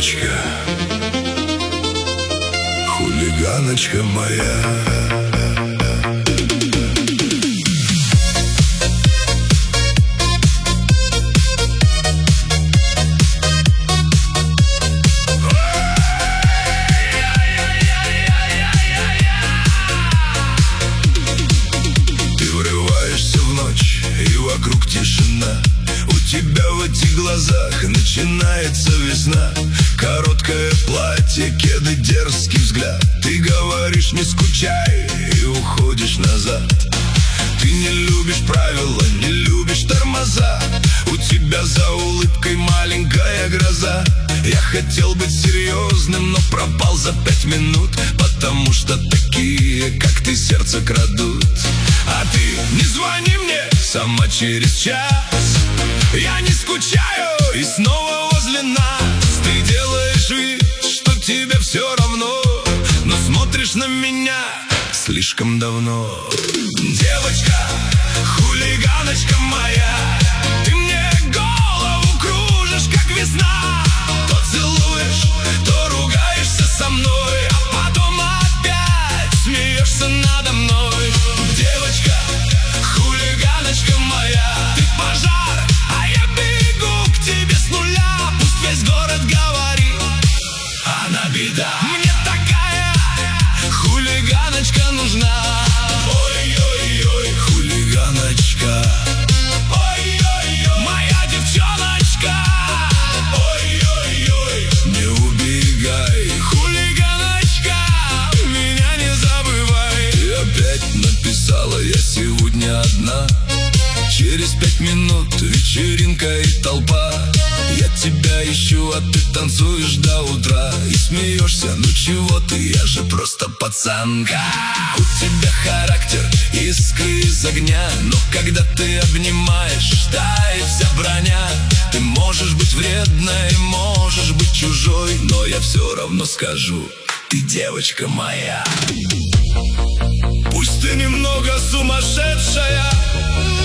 девочка, хулиганочка моя. Вокруг тишина, у тебя в этих глазах начинается весна. Короткое платье, кеды, дерзкий взгляд. Ты говоришь не скучай и уходишь назад. Ты не любишь правила, не любишь тормоза. У тебя за улыбкой маленькая гроза. Я хотел быть серьезным, но пропал за 5 минут, потому что такие, как ты, сердце крадут. А ты не звони мне сама через час. Я не скучаю и снова возле нас. Ты делаешь вид, что тебе все равно, но смотришь на меня слишком давно. Девочка, хулиганочка моя, ты мне голову кружишь, как весна. То целуешь, то ругаешься со мной, а потом опять смеешься надо мной. Девочка, хулиганочка моя, ты пожар, а я бегу к тебе с нуля. Пусть весь город говорит, она беда. Мне такая хулиганочка нужна. Ой-ой-ой, хулиганочка. Ой-ой-ой, моя девчоночка. Ой-ой-ой, не убегай, хулиганочка, меня не забывай. Ты опять написала, я сегодня одна. Через 5 минут вечеринка и толпа. Я тебя ищу, а ты танцуешь до утра. И смеешься, ну чего ты, я же просто пацанка. У тебя характер, искры из огня, но когда ты обнимаешь, тает вся броня. Ты можешь быть вредной, можешь быть чужой, но я все равно скажу, ты девочка моя. Пусть ты немного сумасшедшая,